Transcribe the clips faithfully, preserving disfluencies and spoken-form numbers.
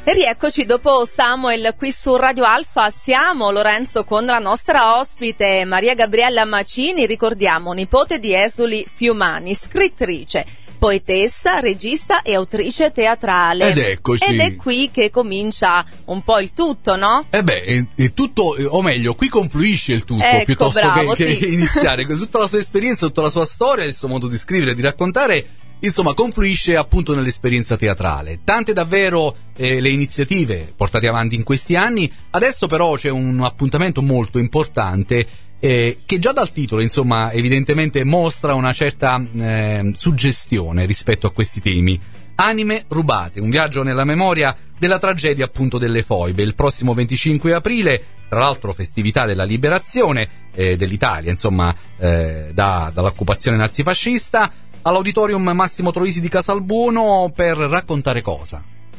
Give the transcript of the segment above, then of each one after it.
E rieccoci dopo Samuel qui su Radio Alfa. Siamo, Lorenzo, con la nostra ospite Maria Gabriella Macini, ricordiamo, nipote di Esuli Fiumani, scrittrice, poetessa, regista e autrice teatrale. Ed eccoci. Ed è qui che comincia un po' il tutto, no? Eh beh, è, è tutto, o meglio, qui confluisce il tutto, ecco, piuttosto bravo, che, sì. che iniziare. Tutta la sua esperienza, tutta la sua storia, il suo modo di scrivere, di raccontare, insomma, confluisce appunto nell'esperienza teatrale. Tante davvero eh, le iniziative portate avanti in questi anni. Adesso però c'è un appuntamento molto importante eh, che già dal titolo, insomma, evidentemente mostra una certa eh, suggestione rispetto a questi temi. Anime rubate, un viaggio nella memoria della tragedia appunto delle foibe. Il prossimo venticinque aprile, tra l'altro festività della liberazione eh, dell'Italia, insomma, eh, da, dall'occupazione nazifascista, all'Auditorium Massimo Troisi di Casalbuono, per raccontare cosa?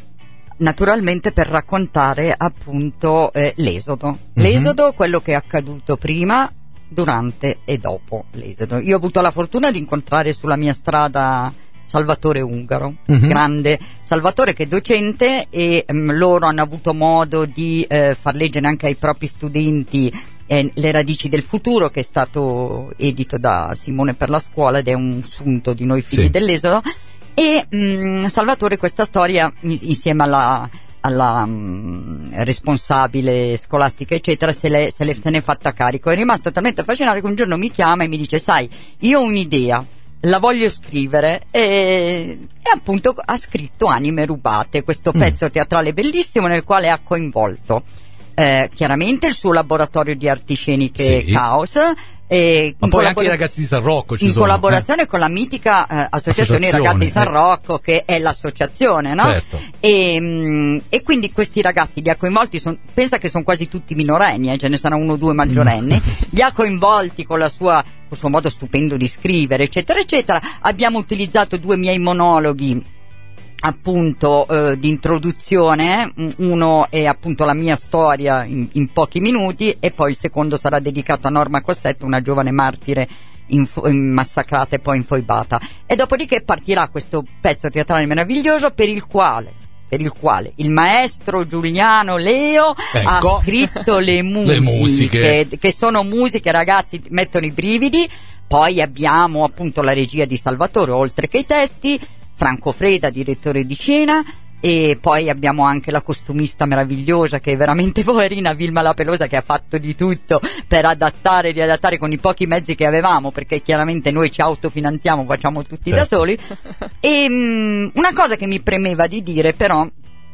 Naturalmente per raccontare appunto eh, l'esodo. Mm-hmm. L'esodo, quello che è accaduto prima, durante e dopo l'esodo. Io ho avuto la fortuna di incontrare sulla mia strada Salvatore Ungaro, mm-hmm. grande Salvatore che è docente, e um, loro hanno avuto modo di eh, far leggere anche ai propri studenti Eh, Le radici del futuro, che è stato edito da Simone per la scuola ed è un sunto di noi figli sì. dell'esodo. E mh, Salvatore questa storia, insieme alla, alla mh, responsabile scolastica eccetera, se, le, se, le, se ne è fatta carico. È rimasto talmente affascinato che un giorno mi chiama e mi dice: sai, io ho un'idea, la voglio scrivere, e, e appunto ha scritto Anime rubate, questo pezzo mm. teatrale bellissimo nel quale ha coinvolto Eh, chiaramente il suo laboratorio di arti sceniche sì. Caos, e ma poi anche i ragazzi di San Rocco ci in sono, collaborazione eh? con la mitica eh, associazione, associazione Ragazzi di San Rocco, che è l'associazione, no? Certo. E, mh, e quindi questi ragazzi li ha coinvolti, son, pensa che sono quasi tutti minorenni, eh, ce ne saranno uno o due maggiorenni, li ha coinvolti con la sua col suo modo stupendo di scrivere eccetera eccetera. Abbiamo utilizzato due miei monologhi appunto eh, di introduzione, uno è appunto la mia storia in, in pochi minuti, e poi il secondo sarà dedicato a Norma Cossetto, una giovane martire info, massacrata e poi infoibata, e dopodiché partirà questo pezzo teatrale meraviglioso per il quale per il quale il maestro Giuliano Leo ecco. ha scritto le musiche, le musiche che sono musiche, ragazzi, mettono i brividi. Poi abbiamo appunto la regia di Salvatore, oltre che i testi, Franco Freda, direttore di scena, e poi abbiamo anche la costumista meravigliosa, che è veramente poverina, Vilma La Pelosa, che ha fatto di tutto per adattare e riadattare con i pochi mezzi che avevamo, perché chiaramente noi ci autofinanziamo, facciamo tutti certo. da soli. E um, una cosa che mi premeva di dire però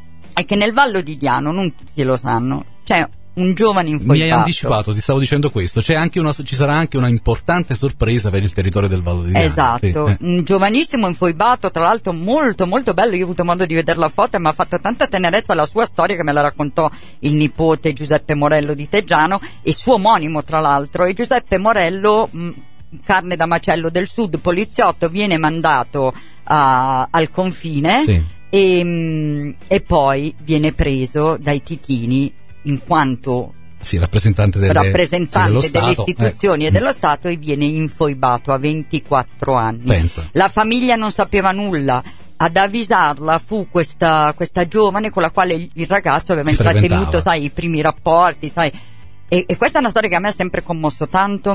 è che nel Vallo di Diano, non tutti lo sanno, c'è un giovane infoibato. Mi hai anticipato, ti stavo dicendo questo. C'è anche una, ci sarà anche una importante sorpresa per il territorio del Vallo di Diano. Esatto, sì, eh. un giovanissimo infoibato, tra l'altro molto molto bello. Io ho avuto modo di vedere la foto e mi ha fatto tanta tenerezza la sua storia, che me la raccontò il nipote Giuseppe Morello di Teggiano, e suo omonimo tra l'altro. E Giuseppe Morello, mh, carne da macello del sud, poliziotto, viene mandato a, al confine sì. e, mh, e poi viene preso dai titini in quanto sì, rappresentante, delle, rappresentante sì, delle Stato. istituzioni eh. e dello Stato, e viene infoibato a ventiquattro anni. Pensa. La famiglia non sapeva nulla. Ad avvisarla fu questa, questa giovane con la quale il ragazzo aveva si intrattenuto, sai, i primi rapporti, sai. E, e questa è una storia che a me ha sempre commosso tanto,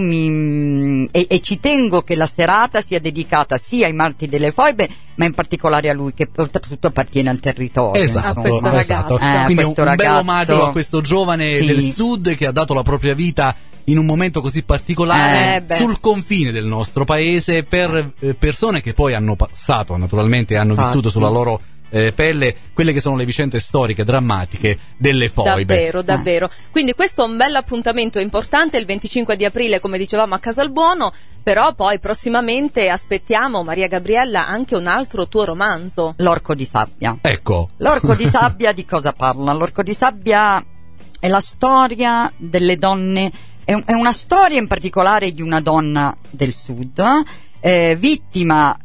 mi, e, e ci tengo che la serata sia dedicata sia ai martiri delle foibe, ma in particolare a lui, che oltretutto appartiene al territorio. Esatto, a questo esatto. ragazzo. Eh, Quindi questo un, un ragazzo, bel omaggio a questo giovane sì. del sud, che ha dato la propria vita in un momento così particolare eh, sul confine del nostro paese, per eh, persone che poi hanno passato, naturalmente hanno Infatti. vissuto sulla loro Eh, pelle quelle che sono le vicende storiche drammatiche delle foibe. Davvero, davvero. Quindi questo è un bel appuntamento importante, il venticinque di aprile, come dicevamo, a Casalbuono. Però poi prossimamente aspettiamo, Maria Gabriella, anche un altro tuo romanzo, L'orco di sabbia. Ecco. L'orco di sabbia di cosa parla? L'orco di sabbia è la storia delle donne, è, un, è una storia in particolare di una donna del sud, eh, vittima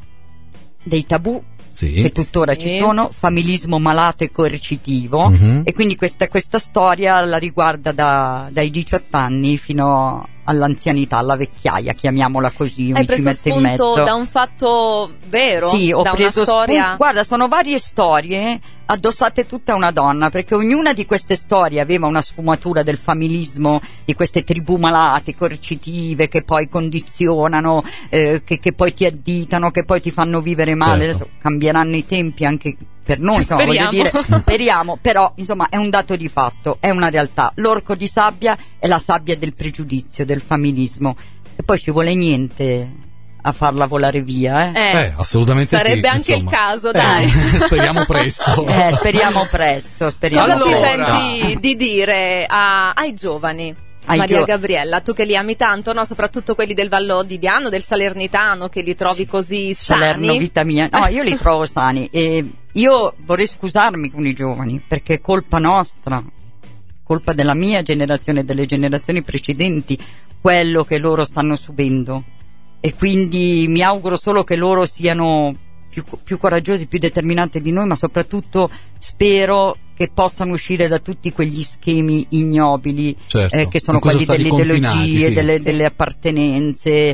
dei tabù sì. che tuttora sì. ci sono, familismo malato e coercitivo, mm-hmm. e quindi questa, questa storia la riguarda da, dai diciotto anni fino all'anzianità, alla vecchiaia, chiamiamola così, Hai mi preso ci metto in spunto mezzo. da un fatto vero? Sì, ho da preso una storia... spunto. Guarda, sono varie storie addossate tutte a una donna, perché ognuna di queste storie aveva una sfumatura del familismo, di queste tribù malate, coercitive, che poi condizionano, eh, che, che poi ti additano, che poi ti fanno vivere male. Certo. Adesso cambieranno i tempi anche per noi, insomma, Speriamo. voglio dire, speriamo, però insomma è un dato di fatto, è una realtà. L'orco di sabbia è la sabbia del pregiudizio, del familismo, e poi ci vuole niente a farla volare via, eh? Eh, Eh, assolutamente sarebbe sì, anche insomma. il caso, Eh, dai. speriamo presto. Eh, speriamo presto, speriamo Cosa Allora. ti presto. senti di dire a- ai giovani? Ai Maria gio- Gabriella, tu che li ami tanto, no? Soprattutto quelli del Vallo di Diano, del Salernitano, che li trovi così Salerno, sani. vita mia. No, io li trovo sani. E io vorrei scusarmi con i giovani, perché è colpa nostra, colpa della mia generazione e delle generazioni precedenti, quello che loro stanno subendo. E quindi mi auguro solo che loro siano più, più coraggiosi, più determinati di noi, ma soprattutto spero che possano uscire da tutti quegli schemi ignobili, Certo, eh, che sono in cui quelli sono delle stati ideologie, confinati, sì. delle, Sì. delle appartenenze,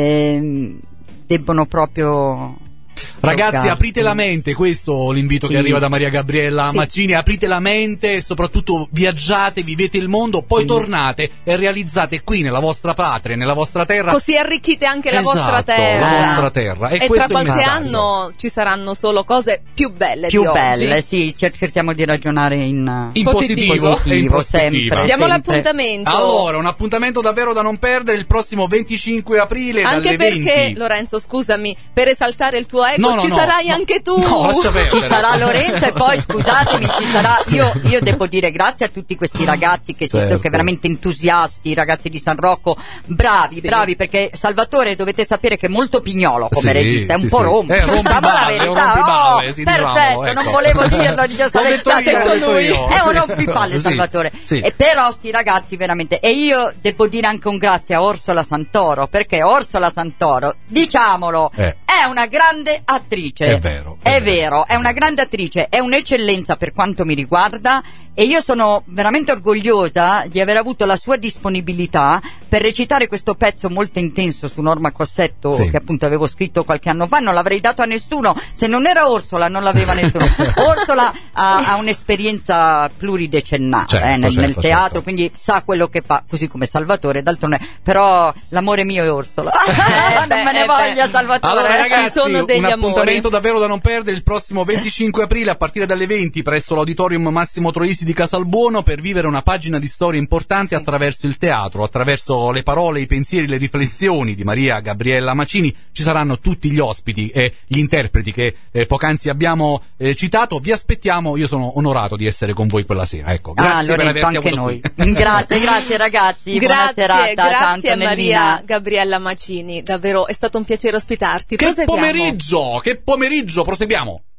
ehm, debbono proprio... Ragazzi, giocarsi. aprite la mente, questo l'invito Sì. che arriva da Maria Gabriella Sì. Macini, aprite la mente e soprattutto viaggiate, vivete il mondo, poi Sì. tornate e realizzate qui nella vostra patria, nella vostra terra. Così arricchite anche la Esatto, vostra terra. la vostra terra. E, E tra questo è il qualche messaggio. anno ci saranno solo cose più belle più di oggi. belle, sì, cer- cerchiamo di ragionare in, In positivo positivo, e in prospettiva. sempre. Diamo sempre. l'appuntamento. Allora, un appuntamento davvero da non perdere il prossimo venticinque aprile Anche dalle perché, venti. Lorenzo, scusami, per esaltare il tuo ego No, no, ci no, sarai no. anche tu. No, lascia perdere. Ci sarà Lorenzo e poi scusatemi, ci sarà io, io devo dire grazie a tutti questi ragazzi che esistono, Certo. che veramente entusiasti, i ragazzi di San Rocco, bravi, Sì. bravi, perché Salvatore dovete sapere che è molto pignolo come Sì, regista, è un sì, po' sì. rompo, È un diciamo la rompiballe, è un verità. rompiballe, Oh, sì, diciamo, perfetto, ecco. non volevo dirlo, dice sta L'ho detto io, state l'ho con detto lui. io. È un rompipalle Sì, Salvatore. sì. E però sti ragazzi veramente, e io devo dire anche un grazie a Orsola Santoro, perché Orsola Santoro, diciamolo, Eh. è una grande attrice. È vero, è È vero. vero, è una grande attrice, è un'eccellenza per quanto mi riguarda, e io sono veramente orgogliosa di aver avuto la sua disponibilità per recitare questo pezzo molto intenso su Norma Cossetto, Sì. che appunto avevo scritto qualche anno fa. Non l'avrei dato a nessuno, se non era Orsola non l'aveva nessuno. Orsola ha, ha un'esperienza pluridecennale Certo, eh, nel, certo, nel teatro, certo. quindi sa quello che fa, così come Salvatore, d'altronde, però l'amore mio è Orsola. Eh non beh, me ne eh voglia beh. Salvatore. Allora eh. ragazzi, Ci sono degli un appuntamento amori. davvero da non perdere il prossimo venticinque aprile a partire dalle venti presso l'Auditorium Massimo Troisi di Casalbuono per vivere una pagina di storia importante Sì. attraverso il teatro, attraverso le parole, i pensieri, le riflessioni di Maria Gabriella Macini. Ci saranno tutti gli ospiti e gli interpreti che eh, poc'anzi abbiamo eh, citato. Vi aspettiamo, io sono onorato di essere con voi quella sera. Ecco, grazie Ah, per Lorenzo, averti anche avuto noi. qui. Grazie, grazie ragazzi. Buona Grazie, serata, grazie tanto a Maria Nellina. Gabriella Macini, davvero è stato un piacere ospitarti. Che Proseguiamo. pomeriggio, che pomeriggio, proseguiamo.